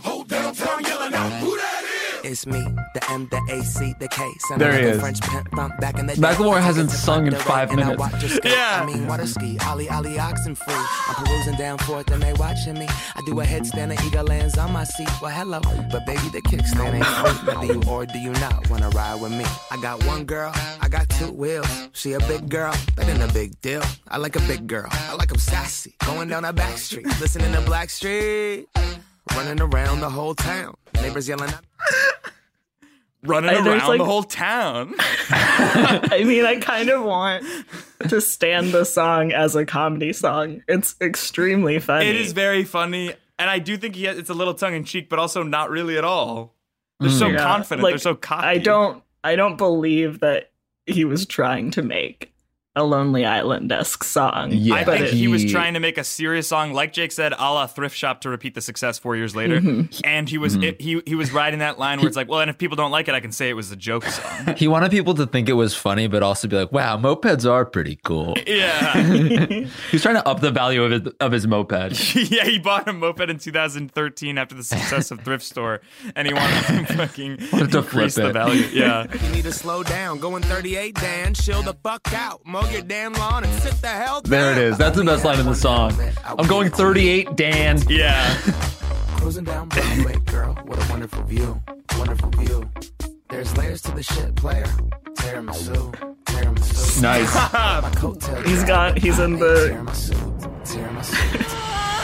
It's me, the M, the A, C, the K. Son There of he the is. French pimp from back in the day. Macklemore hasn't Tickets sung in up the five rate, and I minutes. watch her skate. Yeah. I mean, water ski, Ollie, Ollie, oxen free. I'm perusing down forth and they watching me. I do a headstand and eagle lands on my seat. Well, hello, but baby, the kickstand ain't free. Whether you or do you not wanna ride with me? I got one girl, I got two wheels. She a big girl, that ain't a big deal. I like a big girl, I like 'em sassy. Going down a back street, listening to Black Street. Running around the whole town. Neighbors yelling at Running I- there's, around like- the whole town. I mean, I kind of want to stand the song as a comedy song. It's extremely funny. It is very funny, and I do think he has, it's a little tongue in cheek, but also not really at all. They're so Yeah, confident. like, They're so cocky. I don't I don't believe that he was trying to make a Lonely Island-esque song. Yeah. I but think it- he was he- trying to make a serious song, like Jake said, a la Thrift Shop to repeat the success four years later. Mm-hmm. And he was it, he he was riding that line where it's like, well, and if people don't like it, I can say it was a joke song. He wanted people to think it was funny, but also be like, wow, mopeds are pretty cool. Yeah, He's trying to up the value of his, of his moped. yeah. He bought a moped in two thousand thirteen after the success of Thrift Store, and he wanted to fucking Wanted to increase flip the it. value. Yeah. You need to slow down. Going thirty-eight, Dan. Chill the fuck out. Mow your damn lawn and sit the hell down. There it is. That's the best line in the song. I'm going thirty-eight, Dan. Yeah. Cruising down Broadway, girl. What a wonderful view. Wonderful view. There's layers to the shit, player. Tiramisu. Tiramisu. Nice. My coattail He's got he's in the Tiramisu. Tiramisu.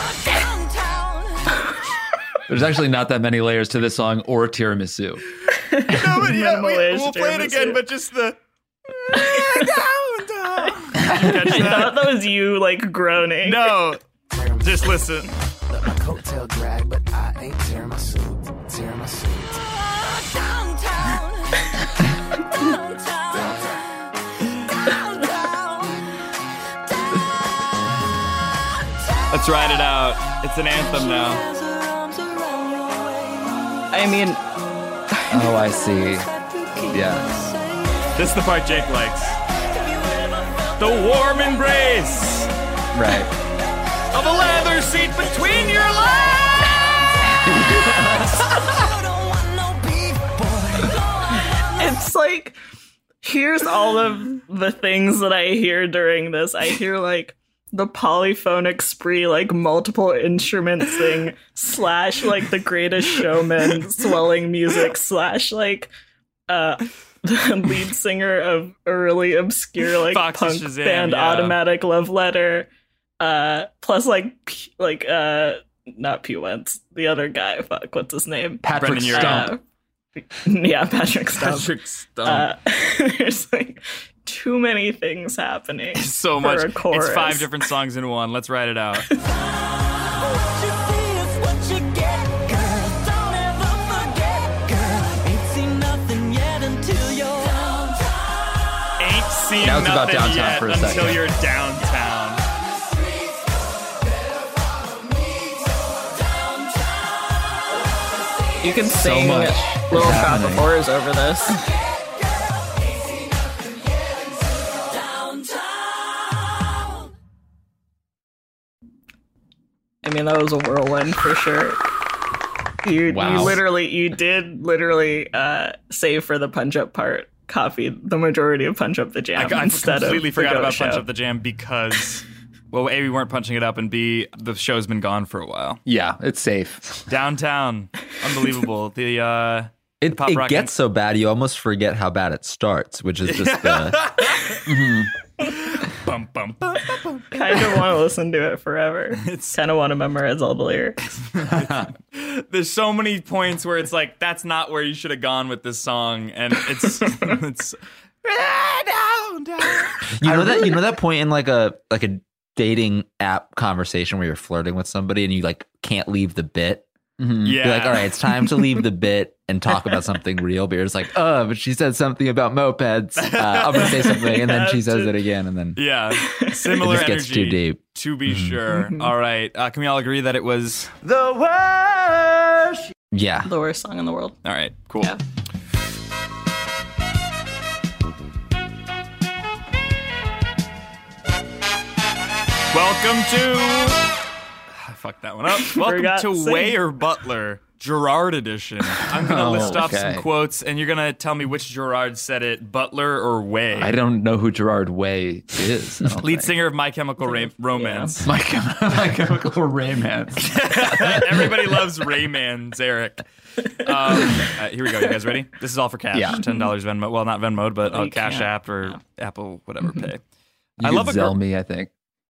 There's actually not that many layers to this song or tiramisu. No, but yeah, we, Minimalist we'll play it again, tiramisu. but just the. I thought that was you like groaning. No, just listen. Let my coattail drag, but I ain't tiramisu. Tiramisu. Let's ride it out. It's an anthem now. I mean, Oh, I see. Yes. This is the part Jake likes. The warm embrace Right. of a leather seat between your legs. it's like here's all of the things that I hear during this. I hear like the polyphonic spree, like multiple instruments sing, slash like the Greatest Showman swelling music, slash like uh the lead singer of a really obscure like Foxy punk Shazam, band yeah. Automatic Love Letter, uh plus like p- like uh not Pugh Wentz, the other guy. Fuck, what's his name? Patrick Brendan Urie. Stump. Uh, yeah, Patrick Stump. Patrick Stump. Uh, there's like too many things happening. so for much. a chorus. It's five different songs in one. Let's write it out. What you see is what you get, girl. Don't ever forget, girl. Ain't seen nothing yet until you're downtown. Ain't seen Now it's about nothing downtown yet for a until second. you're downtown. You can So sing much is Little Shop of happening. Horrors over this. I mean, that was a whirlwind for sure. You, Wow. you literally, you did literally uh, save for the punch up part, copy the majority of Punch Up the Jam I, I instead completely of forgot the about Show. Punch Up the Jam because, well, A, we weren't punching it up, and B, the show's been gone for a while. Yeah, it's safe. Downtown, unbelievable. The uh, It, pop it rock gets so bad you almost forget how bad it starts, which is just uh, bum, bum, bum, bum. Kind of want to listen to it forever. It's kind of want to memorize all the lyrics. There's so many points where it's like that's not where you should have gone with this song, and it's it's down, down. you know that you know that point in like a like a dating app conversation where you're flirting with somebody and you like can't leave the bit. Mhm. Yeah, You're like, all right, it's time to leave the bit and talk about something real. But you're just like, oh, but she said something about mopeds. Uh, I'm gonna say something, and then she says it again, and then Yeah, it similar just gets energy. too deep. To be sure. All right, uh, can we all agree that it was The worst. Yeah. The worst song in the world. all right? Cool. Yeah. Welcome to. I fucked that one up. Welcome Forgot to to sing. Way or Butler, Gerard edition. I'm gonna Oh, list off okay. some quotes, and you're gonna tell me which Gerard said it, Butler or Way. I don't know who Gerard Way is. I don't Lead think. singer of My Chemical Ra- Romance. My, Chem- My Chemical Romance. Everybody loves Rayman, Zarek. Um, uh, here we go. You guys ready? This is all for cash. Yeah. ten dollars Venmo. Well, not Venmo, but Oh, uh, you Cash can't. App or Apple, whatever pay. You I could love a Zell girl. me, I think.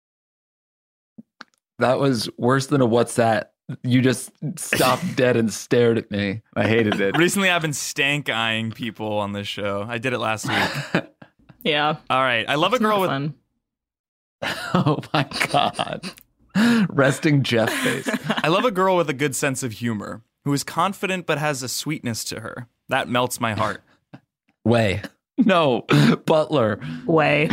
That was worse than a what's that? You just stopped dead and stared at me. I hated it. Recently, I've been stank eyeing people on this show. I did it last week. Yeah. All right. I love a girl with. Fun. Oh my god. Resting Jeff face. I love a girl with a good sense of humor who is confident but has a sweetness to her. That melts my heart. Way. No, Butler. Way.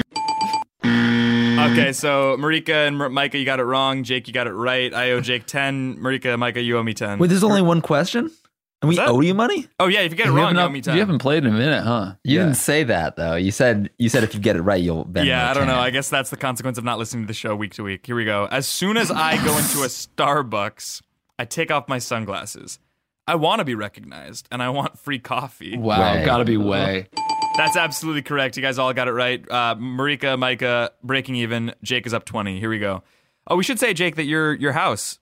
Okay, so Marika and M- Micah, you got it wrong. Jake, you got it right. I owe Jake ten. Marika, Micah, you owe me ten. Wait, there's only one question? And we What's that? owe you money? Oh yeah, if you get it You wrong, haven't you owe up- me ten. You haven't played in a minute, huh? You Yeah. didn't say that though. You said you said if you get it right, you'll Venmo Yeah, I don't know. ten. I guess that's the consequence of not listening to the show week to week. Here we go. As soon as I go into a Starbucks, I take off my sunglasses. I want to be recognized, and I want free coffee. Wow, Way. gotta be Way. That's absolutely correct. You guys all got it right. Uh, Marika, Micah, breaking even. Jake is up twenty. Here we go. Oh, we should say, Jake, that your your house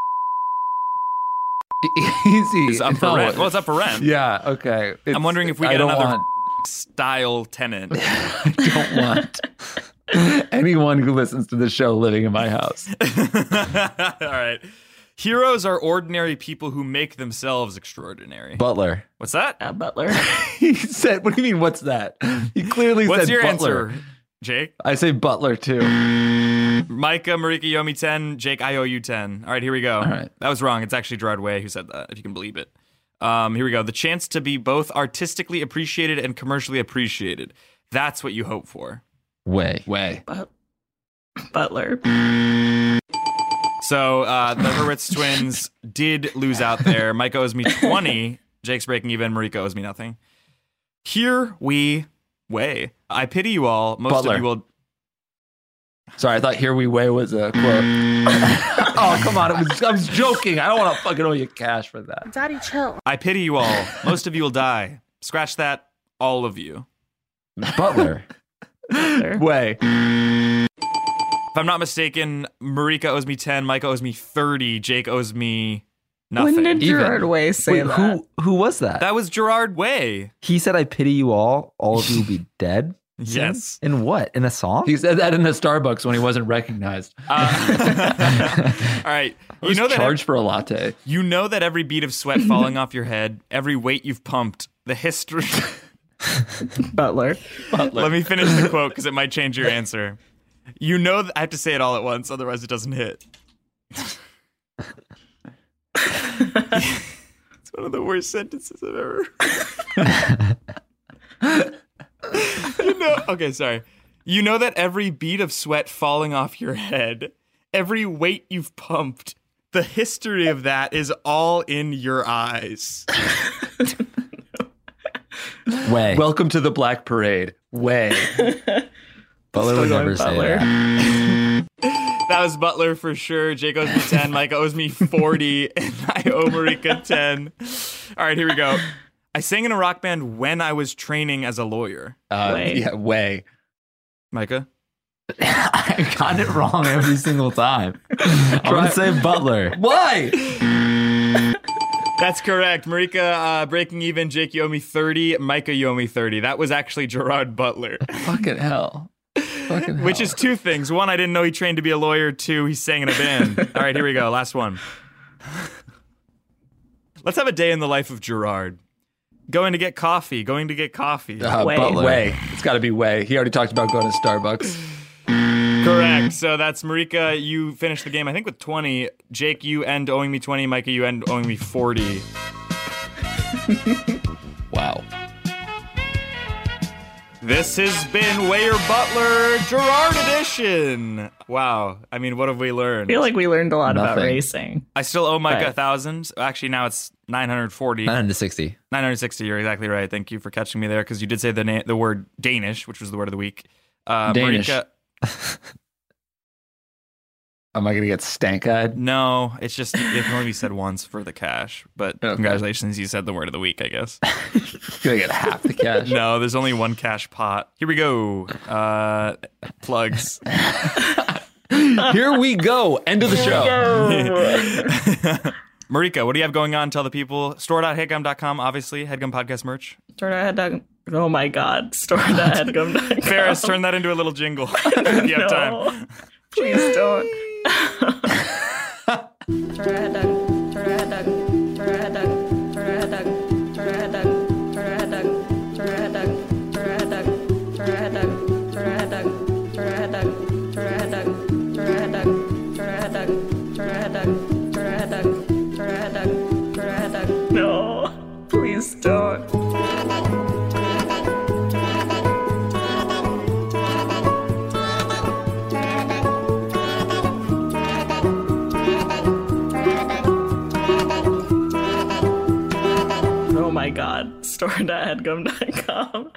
Easy. is up for No, rent. Well, it's up for rent. Yeah, okay. It's- I'm wondering if we I get don't another want, style tenant. I don't want anyone who listens to the show living in my house. All right. Heroes are ordinary people who make themselves extraordinary. Butler. What's that? Uh, Butler. He said, what do you mean, what's that? He clearly What's said your Butler. answer, Jake? I say Butler too. Micah, Marika, you owe me ten. Jake, I owe you ten. All right, here we go. All right. That was wrong. It's actually Gerard Way who said that, if you can believe it. Um, here we go. The chance to be both artistically appreciated and commercially appreciated. That's what you hope for. Way. Way. But- Butler. So uh, the Hurwitz twins did lose out there. Micah owes me twenty. Jake's breaking even. Marika owes me nothing. Here we weigh. I pity you all. Most Butler. of you will. Sorry, I thought "Here We Way" was a quote. Oh, come on! It was, I was joking. I don't want to fucking owe you cash for that. Daddy, chill. I pity you all. Most of you will die. Scratch that. All of you. Butler. Butler. Way. If I'm not mistaken, Marika owes me ten. Micah owes me thirty. Jake owes me nothing. When did Even. Gerard Way say Wait, that? who who was that? That was Gerard Way. He said, "I pity you all. All of you will be dead." Yes. In what? In a song? He said that in a Starbucks when he wasn't recognized. Uh, all right. You know that charged for a latte. You know that every bead of sweat falling off your head, every weight you've pumped, the history. Butler. Butler. Let me finish the quote because it might change your answer. You know that I have to say it all at once, otherwise it doesn't hit. It's one of the worst sentences I've ever. You know, okay, sorry. You know that every bead of sweat falling off your head, every weight you've pumped, the history of that is all in your eyes. Way. Welcome to the Black Parade. Way. Butler would never say that. That was Butler for sure. Jake owes me ten. Mike owes me forty. And I owe Marika ten. All right, here we go. I sang in a rock band when I was training as a lawyer. Uh, Way. Yeah, way. Micah? I got it wrong every single time. I'm going to say Butler. Why? That's correct. Marika, uh, breaking even. Jake, you owe me thirty. Micah, you owe me thirty. That was actually Gerard Butler. Fucking hell. Fucking hell. Which is two things. One, I didn't know he trained to be a lawyer. Two, he sang in a band. All right, here we go. Last one. Let's have a day in the life of Gerard. Going to get coffee. Going to get coffee. Uh, Way. Butler. Way. It's got to be way. He already talked about going to Starbucks. Correct. So that's Marika. You finished the game, I think, with twenty. Jake, you end owing me twenty. Micah, you end owing me forty. Wow. This has been Way or Butler Gerard edition. Wow. I mean, what have we learned? I feel like we learned a lot about Nothing. racing. I still owe Micah a Right. thousand. Actually, now it's nine hundred forty. nine hundred sixty. nine hundred sixty. You're exactly right. Thank you for catching me there because you did say the na- the word Danish, which was the word of the week. Uh, Danish. Marika, Am I going to get stank-eyed? no, it's just it can only be said once for the cash. But Okay. congratulations, you said the word of the week, I guess. Going to get half the cash. No, there's only one cash pot. Here we go. Uh, plugs. Here we go. End of the show. Marika, what do you have going on? Tell the people. store dot headgum dot com, obviously. Headgum Podcast merch. Store dot headgum. Oh my God. store dot headgum dot com. Ferris, turn that into a little jingle if you have No. time. Please don't. Store dot headgum. Store dot headgum. Store dot headgum. Store dot headgum. Store dot headgum. Store dot headgum. Store dot headgum. Store dot headgum. Store dot headgum. Store dot headgum. Store dot headgum. Store dot headgum. Store dot headgum. Store dot headgum. Store dot headgum. Store dot headgum. Store dot headgum. Store dot headgum. No, please don't. Oh my God. store dot headgum dot com.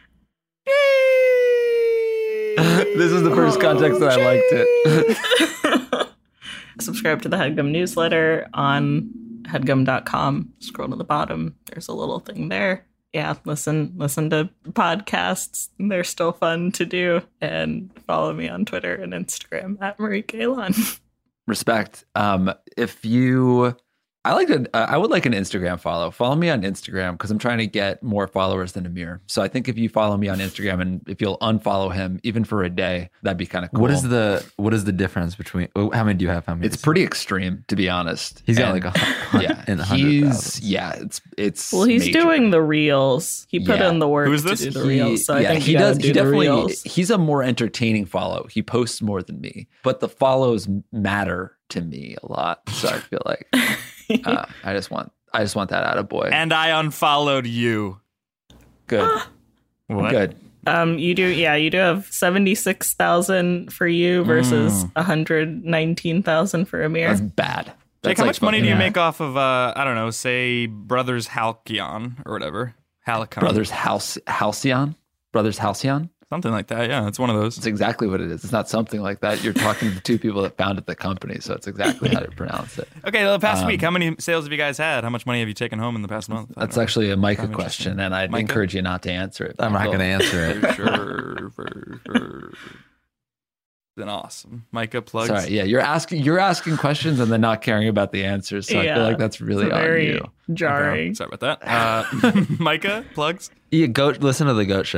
This is the first context that I liked it. Subscribe to the HeadGum newsletter on headgum dot com. Scroll to the bottom. There's a little thing there. Yeah, listen listen to podcasts. They're still fun to do. And follow me on Twitter and Instagram at Marie Kalon. Respect. Um, if you, I like to, uh, I would like an Instagram follow. Follow me on Instagram because I'm trying to get more followers than Amir. So I think if you follow me on Instagram and if you'll unfollow him even for a day, that'd be kind of cool. What is the what is the difference between? oh, How many do you have? How many? It's pretty extreme, to be honest. He's got And- like a hun- yeah. in the hundred He's thousands. yeah. It's it's. Well, he's major. doing the reels. He put Yeah. in the work Who is to this? do the He- reels. So I yeah, think he you does. gotta do He the definitely. reels. He's a more entertaining follow. He posts more than me, but the follows matter to me a lot. So I feel like uh, I just want. I just want that out of boy. And I unfollowed you. Good. What? Good. Um, you do, yeah, you do have seventy-six thousand for you versus one hundred nineteen thousand for Amir. That's bad. Jake, That's how like much money do you fucking- make off of, uh, I don't know, say Brothers Halcyon or whatever? Halcyon. Brothers House Halcyon? Brothers Halcyon? Something like that. Yeah, it's one of those. It's exactly what it is. It's not something like that. You're talking to the two people that founded the company, so it's exactly how to pronounce it. Okay, the past Um, week, how many sales have you guys had? How much money have you taken home in the past month? I That's don't know. actually a Micah I'm question, and I'd Micah? encourage you not to answer it. I'm not going to answer it. For sure, for sure. Then awesome. Micah, plugs. Sorry, yeah, you're asking you're asking questions and then not caring about the answers. So I Yeah, feel like that's really it's on very you. jarring. Sorry about that. Uh, Micah, plugs. Yeah, goat. Listen to the Goat Show.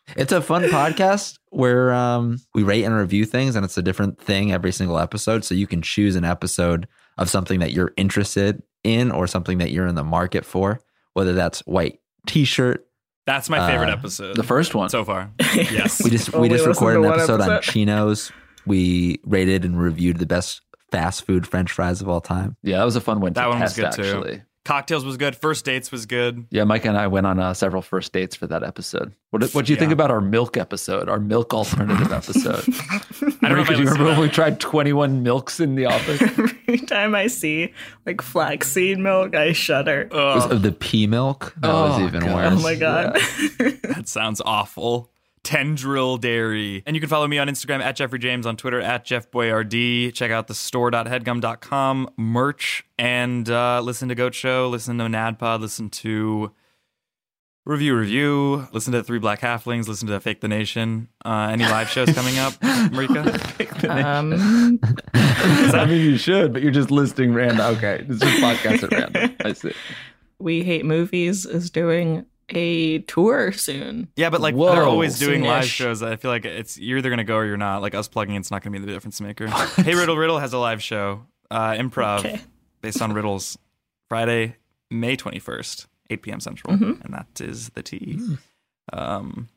It's a fun podcast where um, we rate and review things, and it's a different thing every single episode. So you can choose an episode of something that you're interested in or something that you're in the market for, whether that's white t-shirt. That's my favorite uh, episode. The first one so far. Yes. We just we Only just listened recorded to an one episode, on episode. Chinos. We rated and reviewed the best fast food French fries of all time. Yeah, that was a fun one to That one was test, good too. actually. Cocktails was good. First dates was good. Yeah, Mike and I went on uh, several first dates for that episode. What did you Yeah. think about our milk episode, our milk alternative episode? I don't know if I Do you listened remember to when that. we tried twenty-one milks in the office? Every time I see like flaxseed milk, I shudder. Was Ugh, it the pea milk? That was Oh, even God. worse. Oh my god. that sounds awful. Tendril Dairy. And you can follow me on Instagram at Jeffrey James, on Twitter at Jeff Boyardee. Check out the store dot headgum dot com merch, and uh, listen to Goat Show, listen to NADPod, listen to Review Review, listen to Three Black Halflings, listen to Fake the Nation. Uh, any live shows coming up, Marika? Um, I mean, you should, but you're just listing random. Okay, it's just podcast at random. I see. We Hate Movies is doing a tour soon. Yeah, but like Whoa. they're always doing live Soonish. shows. I feel like it's you're either gonna go or you're not. Like us plugging it's not gonna be the difference maker. Hey Riddle Riddle has a live show, uh, improv Okay. based on riddles, Friday, May twenty-first, eight p.m. Central, Mhm. and that is the T. Um,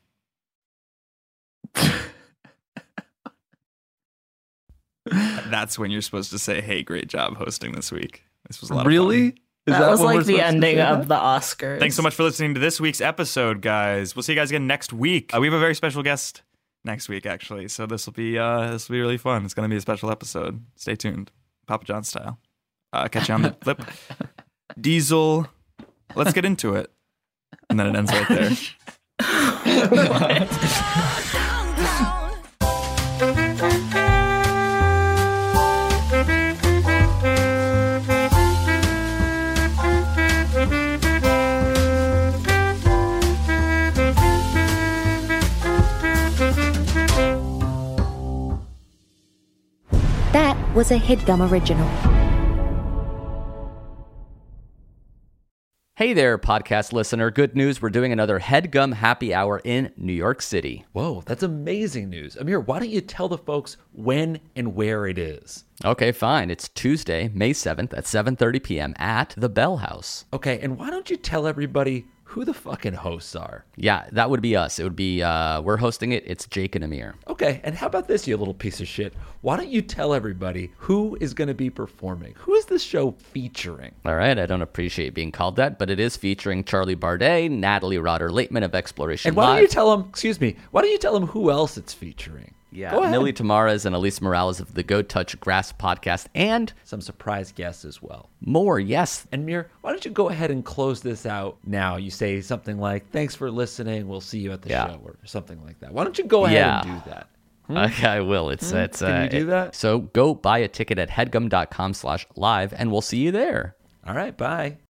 that's when you're supposed to say, "Hey, great job hosting this week. This was a lot of Really? fun." Is that, was when we're like the supposed to ending say of that? the Oscars. Thanks so much for listening to this week's episode, guys. We'll see you guys again next week. Uh, we have a very special guest next week, actually. So this will be uh, this will be really fun. It's going to be a special episode. Stay tuned, Papa John style. Uh, catch you on the flip. Diesel. Let's get into it, and then it ends right there. That was a HeadGum original. Hey there, podcast listener. Good news. We're doing another HeadGum Happy Hour in New York City. Whoa, that's amazing news. Amir, why don't you tell the folks when and where it is? Okay, fine. It's Tuesday, May seventh at seven thirty p.m. at the Bell House. Okay, and why don't you tell everybody who the fucking hosts are? Yeah, that would be us. It would be, uh, we're hosting it. It's Jake and Amir. Okay, and how about this, you little piece of shit? Why don't you tell everybody who is going to be performing? Who is this show featuring? All right, I don't appreciate being called that, but it is featuring Charlie Bardet, Natalie Rotter-Lateman of Exploration And why Live. don't you tell them, excuse me, why don't you tell them who else it's featuring? Yeah, Go ahead. Millie Tamares and Elise Morales of the Go Touch Grass podcast, and Some surprise guests as well. more, yes. And Mir, why don't you go ahead and close this out now? You say something like, thanks for listening, we'll see you at the Yeah. show, or something like that. Why don't you go ahead Yeah. and do that? Okay, I will. It's, it's, Can uh, you do it- that? So go buy a ticket at headgum dot com slash live, and we'll see you there. All right, bye.